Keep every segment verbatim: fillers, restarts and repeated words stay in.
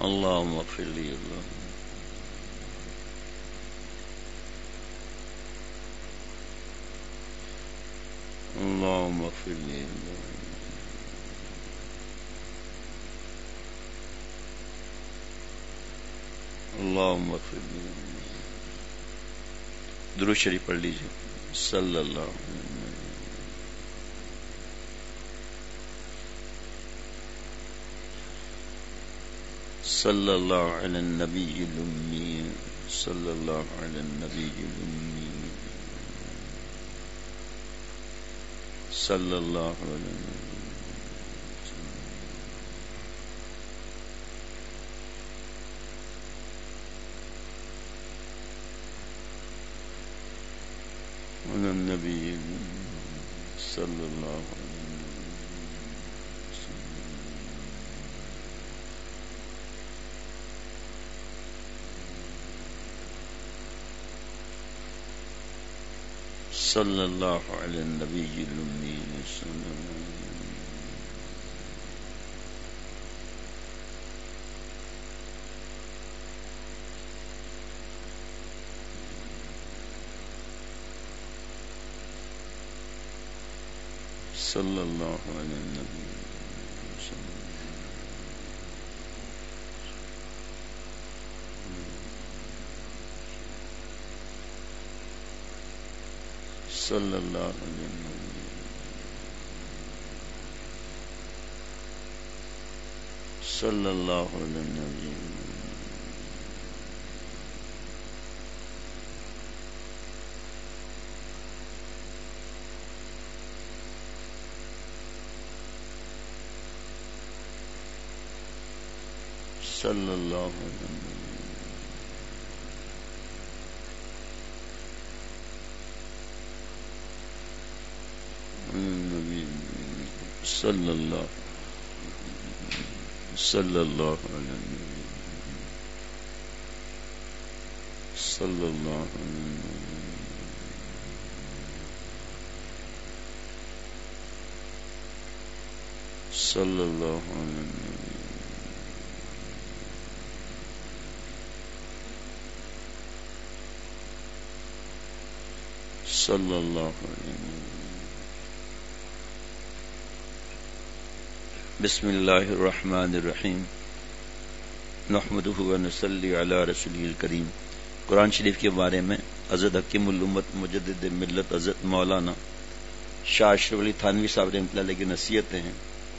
اللهم اغفر لي اللهم اللهم اغفر لي اللهم اغفر لي. درود شریف پڑھ لیجیے. صلی اللہ علیہ وسلم. صلی اللہ علی النبی الامی. صلی اللہ علی النبی الامی. صلی اللہ علیہ النبی. صلی اللہ علیہ صلی اللہ علی النبی الامی. صلی اللہ علی النبی. صلی اللہ علیہ وسلم. صلی اللہ علیہ وسلم. صلی اللہ علیہ وسلم. صلی اللہ صلی اللہ علیہ وسلم. صلی اللہ علیہ وسلم. صلی اللہ علیہ وسلم. صلی اللہ علیہ وسلم. بسم اللہ الرحمن الرحیم. نحمدہ و نصلی علی رسولہ الکریم. قرآن شریف کے بارے میں حضرت حکیم الامت مجدد ملت حضرت مولانا شاہ اشرف علی تھانوی صاحب رحمۃ اللہ علیہ کی نصیحتیں ہیں،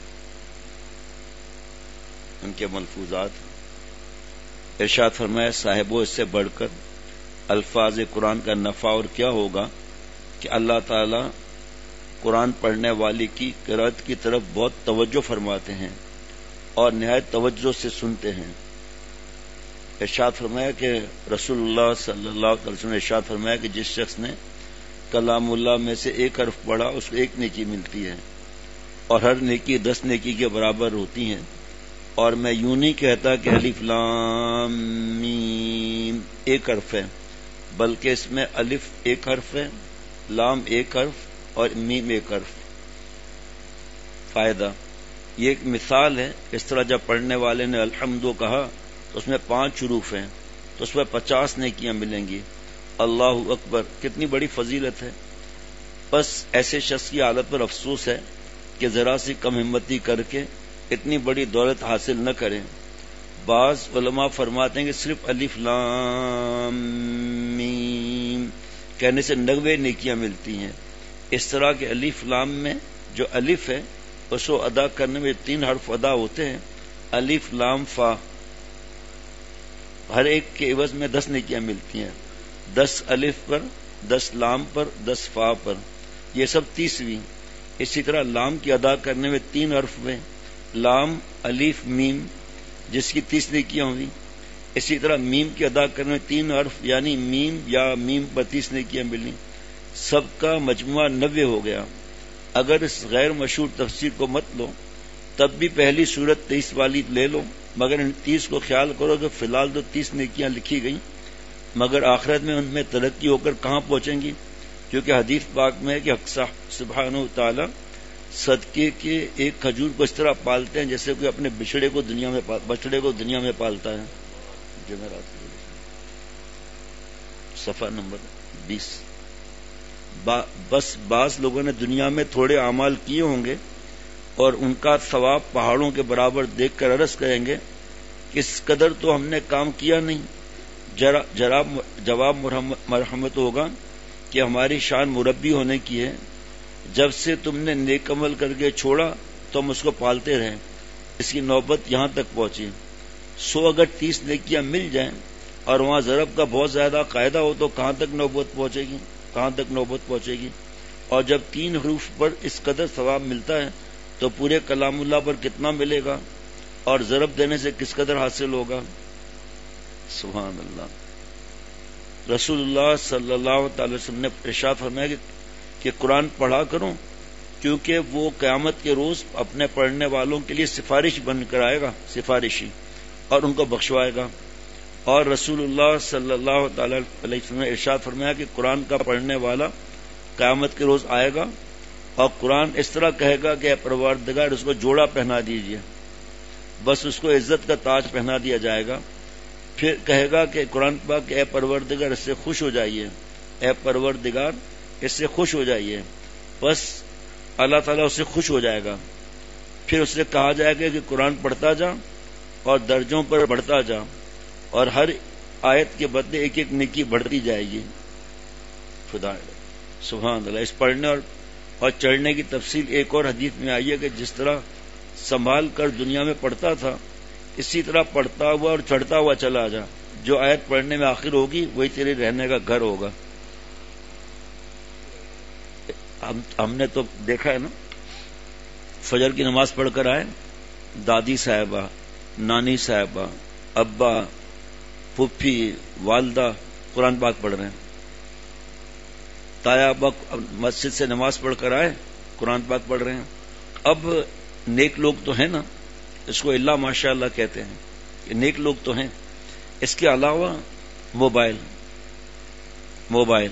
ان کے ملفوظات. ارشاد فرمایا، صاحبوں اس سے بڑھ کر الفاظ قرآن کا نفع اور کیا ہوگا کہ اللہ تعالی قرآن پڑھنے والی کی قرأت کی طرف بہت توجہ فرماتے ہیں اور نہایت توجہ سے سنتے ہیں. ارشاد فرمایا کہ رسول اللہ صلی اللہ علیہ وسلم نے ارشاد فرمایا کہ جس شخص نے کلام اللہ میں سے ایک حرف پڑھا اس کو ایک نیکی ملتی ہے اور ہر نیکی دس نیکی کے برابر ہوتی ہیں. اور میں یوں نہیں کہتا کہ الف لام میم ایک حرف ہے، بلکہ اس میں الف ایک حرف ہے، لام ایک حرف اور میم ایک حرف. فائدہ یہ ایک مثال ہے. اس طرح جب پڑھنے والے نے الحمد کہا تو اس میں پانچ حروف ہیں تو اس میں پچاس نیکیاں ملیں گی. اللہ اکبر کتنی بڑی فضیلت ہے. بس ایسے شخص کی حالت پر افسوس ہے کہ ذرا سی کم ہمتی کر کے اتنی بڑی دولت حاصل نہ کریں. بعض علماء فرماتے ہیں کہ صرف الف لام میم کہنے سے نوے نیکیاں ملتی ہیں. اس طرح کے الف لام میں جو الف ہے اس کو ادا کرنے میں تین حرف ادا ہوتے ہیں، الف لام فا. ہر ایک کے عوض میں دس نیکیاں ملتی ہیں، دس الف پر، دس لام پر، دس فا پر، یہ سب تیسویں. اسی طرح لام کی ادا کرنے میں تین حرف میں، لام الف میم جس کی تیس نیکیاں ہوئی. اسی طرح میم کی ادا کرنے میں تین حرف یعنی میم یا میم پر تیس نیکیاں ملی. سب کا مجموعہ نوے ہو گیا. اگر اس غیر مشہور تفسیر کو مت لو تب بھی پہلی صورت تیئیس والی لے لو، مگر ان تیس کو خیال کرو کہ فی الحال تو تیس نیکیاں لکھی گئیں، مگر آخرت میں ان میں ترقی ہو کر کہاں پہنچیں گی؟ کیونکہ حدیث پاک میں ہے کہ حق سبحانہ تعالی صدقے کے ایک کھجور کو اس طرح پالتے ہیں جیسے کوئی اپنے بچڑے کو دنیا میں بچڑے کو دنیا میں پالتا ہے. جمعرات صفحہ نمبر بیس. با بس بعض لوگوں نے دنیا میں تھوڑے اعمال کیے ہوں گے اور ان کا ثواب پہاڑوں کے برابر دیکھ کر عرض کریں گے کہ اس قدر تو ہم نے کام کیا نہیں. جواب مرحمت ہوگا کہ ہماری شان مربی ہونے کی ہے. جب سے تم نے نیک عمل کر کے چھوڑا تو ہم اس کو پالتے رہے. اس کی نوبت یہاں تک پہنچی. سو اگر تیس نیکیاں مل جائیں اور وہاں ضرب کا بہت زیادہ قاعدہ ہو تو کہاں تک نوبت پہنچے گی کہاں تک نوبت پہنچے گی اور جب تین حروف پر اس قدر ثواب ملتا ہے تو پورے کلام اللہ پر کتنا ملے گا اور ضرب دینے سے کس قدر حاصل ہوگا. سبحان اللہ. رسول اللہ صلی اللہ تعالی وسلم نے ارشاد فرمایا کہ, کہ قرآن پڑھا کرو کیونکہ وہ قیامت کے روز اپنے پڑھنے والوں کے لیے سفارش بن کر آئے گا سفارشی اور ان کو بخشوائے گا. اور رسول اللہ صلی اللہ تعالی علیہ وسلم نے ارشاد فرمایا کہ قرآن کا پڑھنے والا قیامت کے روز آئے گا اور قرآن اس طرح کہے گا کہ اے پروردگار اس کو جوڑا پہنا دیجئے. بس اس کو عزت کا تاج پہنا دیا جائے گا. پھر کہے گا کہ قرآن پاک اے پروردگار اس سے خوش ہو جائیے اے پروردگار اس سے خوش ہو جائیے. بس اللہ تعالیٰ اس سے خوش ہو جائے گا. پھر اس سے کہا جائے گا کہ قرآن پڑھتا جا اور درجوں پر بڑھتا جا اور ہر آیت کے بدلے ایک ایک نیکی بڑھتی جائے گی. خدا سبحان اللہ. اس پڑھنے اور اور چڑھنے کی تفصیل ایک اور حدیث میں آئی ہے کہ جس طرح سنبھال کر دنیا میں پڑھتا تھا اسی طرح پڑھتا ہوا اور چڑھتا ہوا چلا جا. جو آیت پڑھنے میں آخر ہوگی وہی تیرے رہنے کا گھر ہوگا. ہم, ہم نے تو دیکھا ہے نا فجر کی نماز پڑھ کر آئے دادی صاحبہ نانی صاحبہ ابا پھپھی والدہ قرآن پاک پڑھ رہے ہیں. تایا ابا مسجد سے نماز پڑھ کر آئے قرآن پاک پڑھ رہے ہیں. اب نیک لوگ تو ہیں نا اس کو اللہ ماشاء اللہ کہتے ہیں کہ نیک لوگ تو ہیں. اس کے علاوہ موبائل موبائل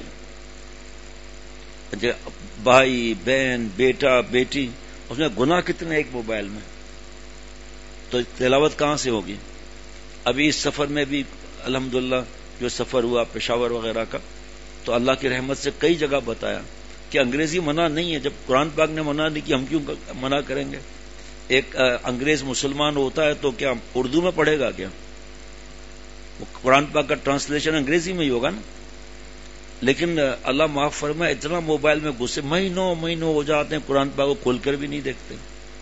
بھائی بہن بیٹا بیٹی اس میں گناہ کتنے ایک موبائل میں تو تلاوت کہاں سے ہوگی. ابھی اس سفر میں بھی الحمدللہ جو سفر ہوا پشاور وغیرہ کا تو اللہ کی رحمت سے کئی جگہ بتایا کہ انگریزی منع نہیں ہے. جب قرآن پاک نے منع نہیں کی ہم کیوں منع کریں گے. ایک انگریز مسلمان ہوتا ہے تو کیا اردو میں پڑھے گا کیا؟ قرآن پاک کا ٹرانسلیشن انگریزی میں ہی ہوگا نا. لیکن اللہ معاف فرمائے اتنا موبائل میں گھسے مہینوں مہینوں ہو جاتے ہیں قرآن پاک کو کھول کر بھی نہیں دیکھتے.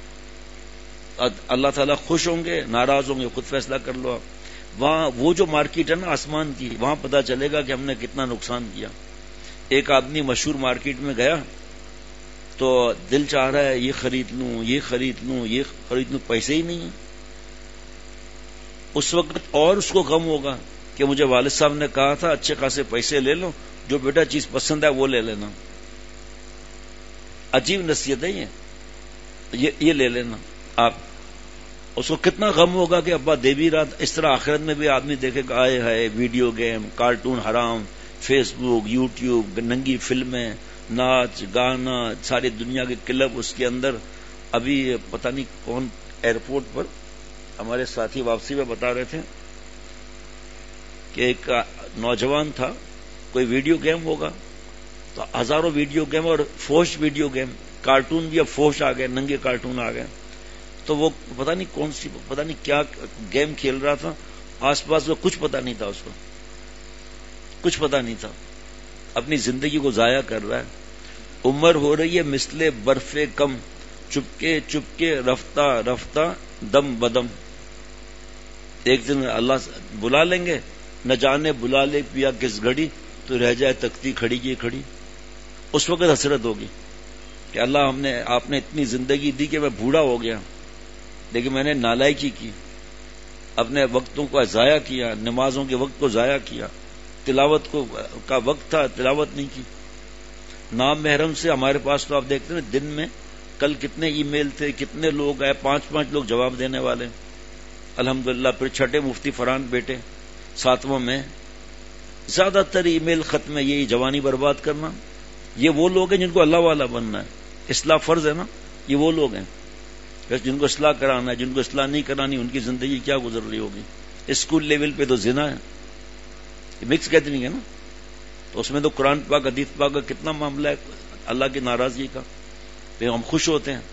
اللہ تعالیٰ خوش ہوں گے ناراض ہوں گے خود فیصلہ کر لو آپ. وہاں وہ جو مارکیٹ ہے نا آسمان کی وہاں پتا چلے گا کہ ہم نے کتنا نقصان کیا. ایک آدمی مشہور مارکیٹ میں گیا تو دل چاہ رہا ہے یہ خرید لوں یہ خرید لوں یہ خرید لوں پیسے ہی نہیں ہیں. اس وقت اور اس کو غم ہوگا کہ مجھے والد صاحب نے کہا تھا اچھے خاصے پیسے لے لو جو بیٹا چیز پسند ہے وہ لے لینا. عجیب نصیحت ہے یہ یہ لے لینا آپ. اس کو کتنا غم ہوگا کہ ابا دے بھی رات. اس طرح آخرت میں بھی آدمی دیکھے گا آئے ہے ویڈیو گیم کارٹون حرام فیس بک یوٹیوب ننگی فلمیں ناچ گانا ساری دنیا کے کلب اس کے اندر. ابھی پتہ نہیں کون ایئرپورٹ پر ہمارے ساتھی واپسی میں بتا رہے تھے کہ ایک نوجوان تھا کوئی ویڈیو گیم ہوگا تو ہزاروں ویڈیو گیم اور فوش ویڈیو گیم کارٹون بھی اب فوش آ گئے ننگے کارٹون آ گئے. تو وہ پتہ نہیں کون سی پتہ نہیں کیا گیم کھیل رہا تھا. آس پاس میں کچھ پتہ نہیں تھا اس کو کچھ پتہ نہیں تھا. اپنی زندگی کو ضائع کر رہا ہے. عمر ہو رہی ہے مثل برف کم چپکے چپکے رفتہ رفتہ دم بدم. ایک دن اللہ بلا لیں گے نہ جانے بلا لے پیا کس گھڑی تو رہ جائے تختی کھڑی کی کھڑی. اس وقت حسرت ہوگی کہ اللہ ہم نے آپ نے اتنی زندگی دی کہ میں بوڑھا ہو گیا لیکن میں نے نالائکی کی اپنے وقتوں کو ضائع کیا نمازوں کے وقت کو ضائع کیا تلاوت کو کا وقت تھا تلاوت نہیں کی. نام محرم سے ہمارے پاس تو آپ دیکھتے ہیں دن میں کل کتنے ای میل تھے کتنے لوگ آئے پانچ پانچ لوگ جواب دینے والے الحمدللہ. پھر چھٹے مفتی فرحان بیٹے ساتواں میں زیادہ تر ای میل ختم ہے. یہی جوانی برباد کرنا. یہ وہ لوگ ہیں جن کو اللہ والا بننا ہے. اصلاح فرض ہے نا یہ وہ لوگ ہیں جن کو اصلاح کرانا ہے، جن کو اصلاح نہیں کرانی ان کی زندگی کیا گزر رہی ہوگی. اسکول لیول پہ تو زنا ہے، مکس گیدرنگ ہے نا، تو اس میں تو قرآن پاک حدیث پاک کا کتنا معاملہ ہے اللہ کی ناراضگی کا، پھر ہم خوش ہوتے ہیں.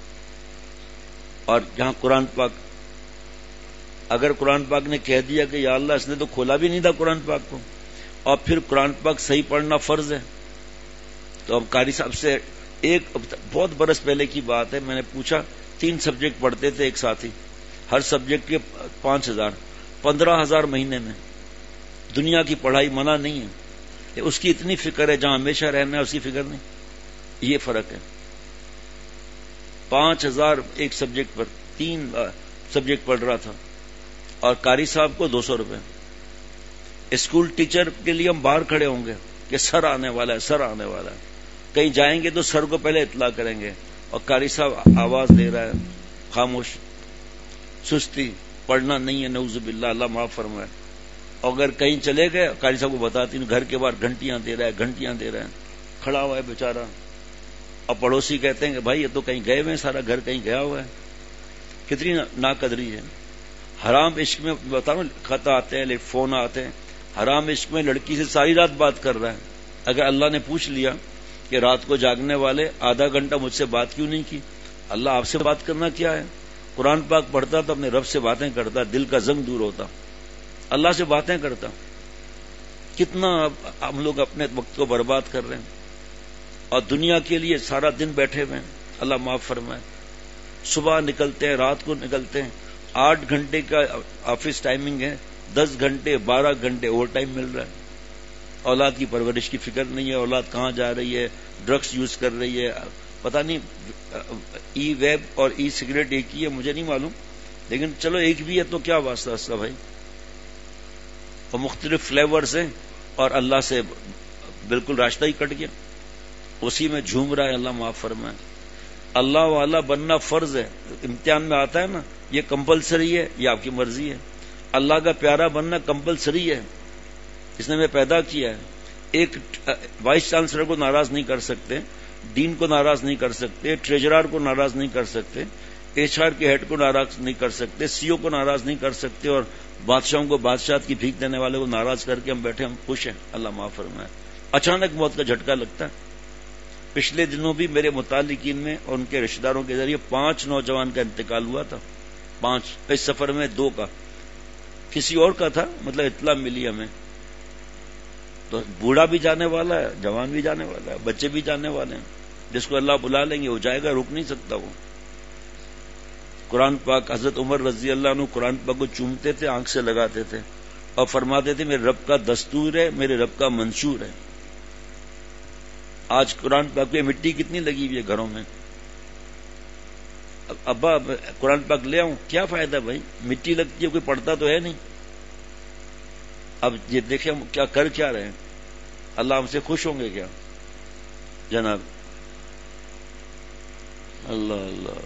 اور جہاں قرآن پاک، اگر قرآن پاک نے کہہ دیا کہ یا اللہ اس نے تو کھولا بھی نہیں تھا قرآن پاک کو، اور پھر قرآن پاک صحیح پڑھنا فرض ہے، تو اب قاری صاحب سے ایک بہت برس پہلے کی بات ہے، میں نے پوچھا، تین سبجیکٹ پڑھتے تھے ایک ساتھی، ہر سبجیکٹ کے پانچ ہزار پندرہ ہزار مہینے میں. دنیا کی پڑھائی منع نہیں ہے، اس کی اتنی فکر ہے جہاں ہمیشہ رہنا ہے اس کی فکر نہیں. یہ فرق ہے. پانچ ہزار ایک سبجیکٹ پر، تین سبجیکٹ پڑھ رہا تھا، اور قاری صاحب کو دو سو روپے. اسکول ٹیچر کے لیے ہم باہر کھڑے ہوں گے کہ سر آنے والا ہے، سر آنے والا ہے، کہیں جائیں گے تو سر کو پہلے اطلاع کریں گے، اور قاری صاحب آواز دے رہا ہے خاموش، سستی، پڑھنا نہیں ہے، نعوذ باللہ، اللہ معاف فرمائے. اور اگر کہیں چلے گئے قاری صاحب کو بتاتی ہوں گھر کے باہر گھنٹیاں دے رہا ہے، گھنٹیاں دے رہے ہیں، کھڑا ہوا ہے بیچارہ. اور پڑوسی کہتے ہیں کہ بھائی یہ تو کہیں گئے ہوئے ہیں، سارا گھر کہیں گیا ہوا ہے. کتنی ناقدری ہے. حرام عشق میں بتاؤ، خط آتے ہیں، فون آتے ہیں، حرام عشق میں لڑکی سے ساری رات بات کر رہا ہے. اگر اللہ نے پوچھ لیا کہ رات کو جاگنے والے آدھا گھنٹہ مجھ سے بات کیوں نہیں کی، اللہ آپ سے بات کرنا کیا ہے؟ قرآن پاک پڑھتا تو اپنے رب سے باتیں کرتا، دل کا زنگ دور ہوتا، اللہ سے باتیں کرتا. کتنا ہم لوگ اپنے وقت کو برباد کر رہے ہیں، اور دنیا کے لیے سارا دن بیٹھے ہوئے ہیں. اللہ معاف فرمائے. صبح نکلتے ہیں، رات کو نکلتے ہیں، آٹھ گھنٹے کا آفس ٹائمنگ ہے، دس گھنٹے بارہ گھنٹے اوور ٹائم مل رہا ہے. اولاد کی پرورش کی فکر نہیں ہے، اولاد کہاں جا رہی ہے، ڈرگس یوز کر رہی ہے، پتہ نہیں. ای ویب اور ای سگریٹ ایک ہی ہے، مجھے نہیں معلوم، لیکن چلو ایک بھی ہے تو کیا واسطہ اس کا بھائی. اور مختلف فلیورز ہیں، اور اللہ سے بالکل راستہ ہی کٹ گیا، اسی میں جھوم رہا ہے. اللہ معاف فرمائے. اللہ والا بننا فرض ہے. امتحان میں آتا ہے نا، یہ کمپلسری ہے، یہ آپ کی مرضی ہے. اللہ کا پیارا بننا کمپلسری ہے، اس نے ہمیں پیدا کیا ہے. ایک وائس چانسلر کو ناراض نہیں کر سکتے، ڈین کو ناراض نہیں کر سکتے، ٹریجرر کو ناراض نہیں کر سکتے، ایچ آر کے ہیڈ کو ناراض نہیں کر سکتے، سی او کو ناراض نہیں کر سکتے، اور بادشاہوں کو بادشاہت کی بھیک دینے والے کو ناراض کر کے ہم بیٹھے، ہم خوش ہیں. اللہ معاف فرمائے. اچانک موت کا جھٹکا لگتا ہے. پچھلے دنوں بھی میرے متعلقین میں اور ان کے رشتہ داروں کے ذریعے پانچ نوجوان کا انتقال ہوا تھا. پانچ اس سفر میں، دو کا کسی اور کا تھا، مطلب اطلاع ملی ہمیں. تو بوڑھا بھی جانے والا ہے، جوان بھی جانے والا ہے، بچے بھی جانے والے ہیں. جس کو اللہ بلا لیں گے وہ جائے گا، رک نہیں سکتا وہ. قرآن پاک، حضرت عمر رضی اللہ عنہ قرآن پاک کو چومتے تھے، آنکھ سے لگاتے تھے، اور فرماتے تھے میرے رب کا دستور ہے، میرے رب کا منشور ہے. آج قرآن پاک پہ مٹی کتنی لگی ہوئی ہے گھروں میں. ابا قرآن پاک لے آؤں، کیا فائدہ بھائی، مٹی لگتی ہے، کوئی پڑھتا تو ہے نہیں. اب یہ دیکھیں ہم کیا کر کیا رہے ہیں. اللہ ہم سے خوش ہوں گے کیا جناب؟ اللہ اللہ.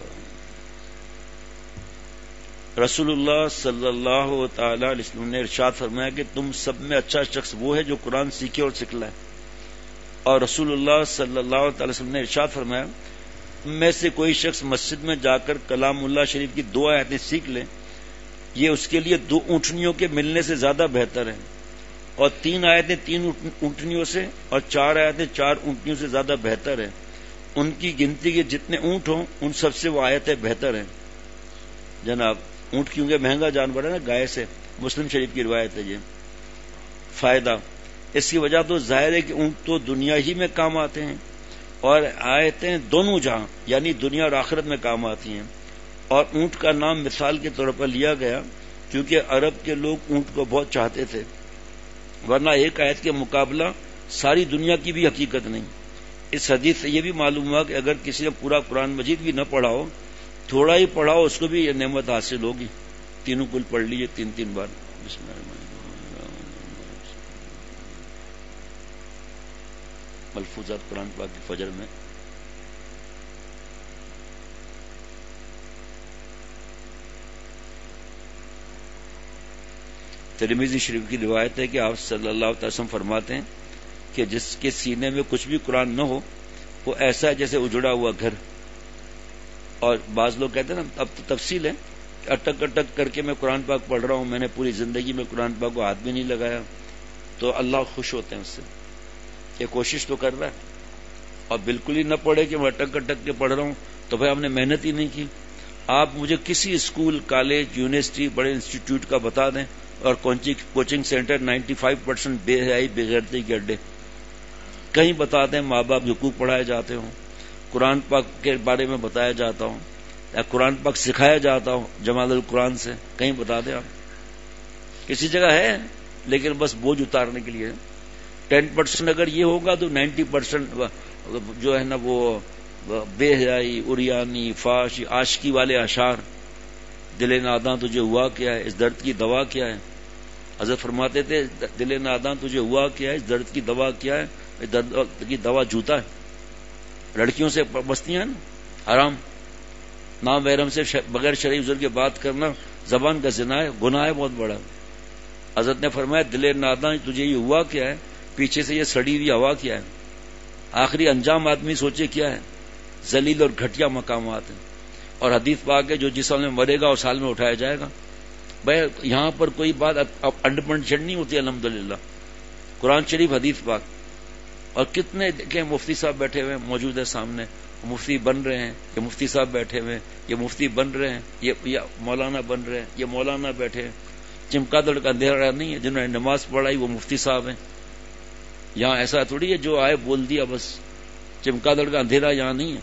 رسول اللہ صلی اللہ تعالی علیہ وسلم نے ارشاد فرمایا کہ تم سب میں اچھا شخص وہ ہے جو قرآن سیکھے اور سکھلائے. اور رسول اللہ صلی اللہ تعالی وسلم نے ارشاد فرمایا میں سے کوئی شخص مسجد میں جا کر کلام اللہ شریف کی دو آیتیں سیکھ لے، یہ اس کے لیے دو اونٹنیوں کے ملنے سے زیادہ بہتر ہے، اور تین آیتیں تین اونٹنیوں سے، اور چار آیتیں چار اونٹنیوں سے زیادہ بہتر ہے. ان کی گنتی کے جتنے اونٹ ہوں ان سب سے وہ آیتیں بہتر ہیں. جناب اونٹ کیونکہ مہنگا جانور ہے نا، گائے سے. مسلم شریف کی روایت ہے یہ. فائدہ اس کی وجہ تو ظاہر ہے کہ اونٹ تو دنیا ہی میں کام آتے ہیں، اور آیتیں دونوں جہاں یعنی دنیا اور آخرت میں کام آتی ہیں. اور اونٹ کا نام مثال کے طور پر لیا گیا کیونکہ عرب کے لوگ اونٹ کو بہت چاہتے تھے، ورنہ ایک آیت کے مقابلہ ساری دنیا کی بھی حقیقت نہیں. اس حدیث سے یہ بھی معلوم ہوا کہ اگر کسی نے پورا قرآن مجید بھی نہ پڑھا ہو، تھوڑا ہی پڑھا ہو، اس کو بھی یہ نعمت حاصل ہوگی. تینوں کل پڑھ لیجیے تین تین بار. بسم اللہ الرحمن الرحیم. ملفوظات قرآن پاک کے فجر میں. ترمذی شریف کی روایت ہے کہ آپ صلی اللہ علیہ وسلم فرماتے ہیں کہ جس کے سینے میں کچھ بھی قرآن نہ ہو وہ ایسا ہے جیسے اجڑا ہوا گھر. اور بعض لوگ کہتے ہیں نا اب تو تفصیل ہے کہ اٹک اٹک کر کے میں قرآن پاک پڑھ رہا ہوں، میں نے پوری زندگی میں قرآن پاک کو ہاتھ بھی نہیں لگایا، تو اللہ خوش ہوتے ہیں اس سے کہ کوشش تو کر رہا ہے. اور بالکل ہی نہ پڑھے کہ میں اٹک اٹک کے پڑھ رہا ہوں تو بھائی ہم نے محنت ہی نہیں کی. آپ مجھے کسی اسکول، کالج، یونیورسٹی، بڑے انسٹیٹیوٹ کا بتا دیں اور coaching centre ninety five percent بے حیائی بے غیرتی کے اڈے، کہیں بتا دیں ماں باپ حقوق پڑھائے جاتے ہوں، قرآن پاک کے بارے میں بتایا جاتا ہوں یا قرآن پاک سکھایا جاتا ہوں جمال القرآن سے، کہیں بتا دیں آپ. کسی جگہ ہے لیکن بس بوجھ اتارنے کے لیے. ٹین پرسینٹ اگر یہ ہوگا تو نائنٹی پرسینٹ جو ہے نا وہ بے حیائی، اریانی، فاش، عاشقی والے اشعار. دل ناداں تجھے ہوا کیا ہے، اس درد کی دوا کیا ہے. حضرت فرماتے تھے دل ناداں تجھے ہوا کیا ہے، اس درد کی دوا کیا ہے. درد کی دوا جوتا ہے. لڑکیوں سے بستیاں نا حرام، نام محرم سے بغیر شرعی عذر کے بات کرنا زبان کا زنا ہے، گناہ ہے بہت بڑا. حضرت نے فرمایا دل ناداں تجھے یہ ہوا کیا ہے، پیچھے سے یہ سڑی ہوئی ہوا کیا ہے. آخری انجام آدمی سوچے کیا ہے، ذلیل اور گھٹیا مقامات ہیں. اور حدیث پاک ہے جو جس سال میں مرے گا اس سال میں اٹھایا جائے گا. بھائی یہاں پر کوئی بات انڈپنڈ نہیں ہوتی الحمدللہ. قرآن شریف، حدیث پاک. اور کتنے دیکھیں مفتی صاحب بیٹھے ہوئے موجود ہے سامنے، مفتی بن رہے ہیں، یہ مفتی صاحب بیٹھے ہوئے، یہ مفتی بن رہے ہیں، یہ مولانا بن رہے ہیں، یہ مولانا بیٹھے ہیں. چمکا دڑ کا اندھیرا نہیں ہے. جنہوں نے نماز پڑھائی وہ مفتی صاحب ہیں. یہاں ایسا تھوڑی ہے جو آئے بول دیا بس. چمکا دڑ کا اندھیرا یہاں نہیں ہے.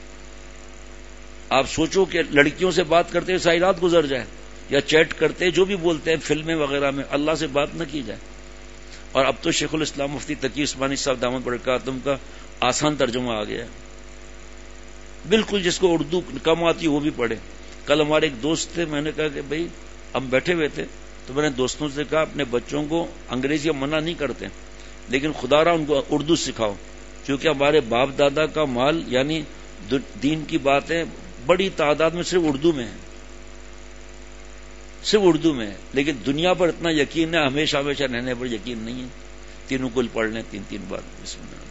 آپ سوچو کہ لڑکیوں سے بات کرتے ہوئے ساری رات گزر جائے، یا چیٹ کرتے جو بھی بولتے ہیں فلمیں وغیرہ میں، اللہ سے بات نہ کی جائے. اور اب تو شیخ الاسلام مفتی تقی عثمانی صاحب دامت برکاتہم کا آسان ترجمہ آ گیا ہے. بالکل جس کو اردو کم آتی وہ بھی پڑھے. کل ہمارے ایک دوست تھے، میں نے کہا کہ بھائی ہم بیٹھے ہوئے تھے تو میں نے دوستوں سے کہا اپنے بچوں کو انگریزی منع نہیں کرتے لیکن خدا را ان کو اردو سکھاؤ، کیونکہ ہمارے باپ دادا کا مال یعنی دین کی باتیں بڑی تعداد میں صرف اردو میں ہے، صرف اردو میں ہے. لیکن دنیا پر اتنا یقین ہے، ہمیشہ ہمیشہ رہنے پر یقین نہیں ہے. تینوں کل پڑھ لیں تین تین بار. بسم اللہ.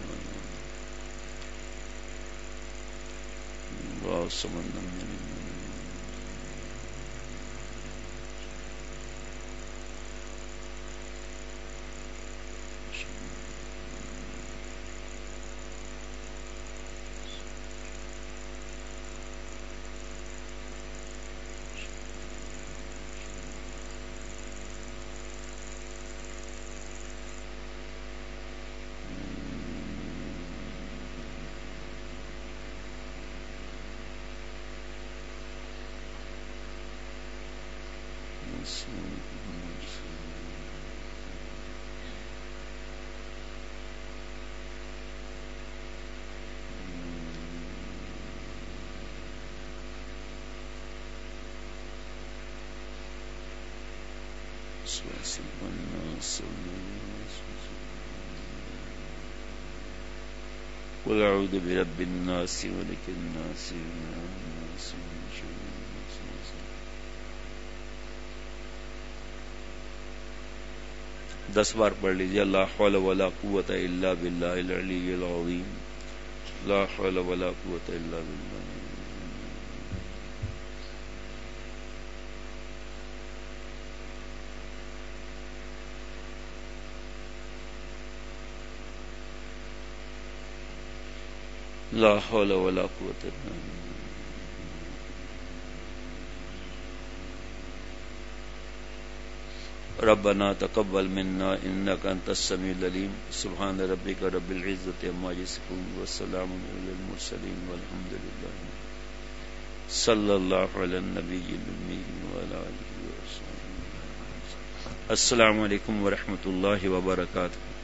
قل اعوذ برب الناس ملک الناس الناس من شر الوسواس. دس بار پڑھ لیجیے. لا حول ولا قوت الا باللہ العلی العظیم. لا حول ولا قوت الا باللہ. لا حول ولا قوت الا باللہ. ربنا تقبل منا انك انت السميع العليم. سبحان ربك رب العزة عما يصفون والسلام على المرسلين والحمد لله. صلى الله على النبي الأمي وعلى آله وصحبه. السلام علیکم ورحمۃ اللہ وبرکاتہ.